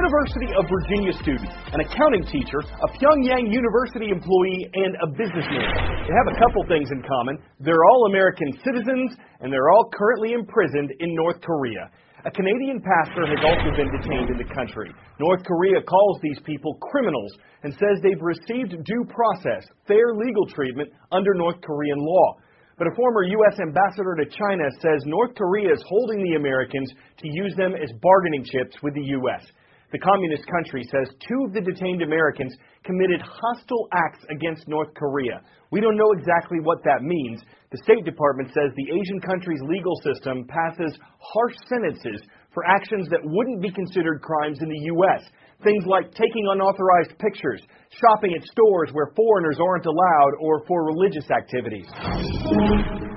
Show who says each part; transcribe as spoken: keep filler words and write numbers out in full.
Speaker 1: University of Virginia student, an accounting teacher, a Pyongyang University employee, and a businessman. They have a couple things in common. They're all American citizens, and they're all currently imprisoned in North Korea. A Canadian pastor has also been detained in the country. North Korea calls these people criminals and says they've received due process, fair legal treatment under North Korean law. But a former U S ambassador to China says North Korea is holding the Americans to use them as bargaining chips with the U S. The communist country says two of the detained Americans committed hostile acts against North Korea. We don't know exactly what that means. The State Department says the Asian country's legal system passes harsh sentences for actions that wouldn't be considered crimes in the U S. Things like taking unauthorized pictures, shopping at stores where foreigners aren't allowed, or for religious activities.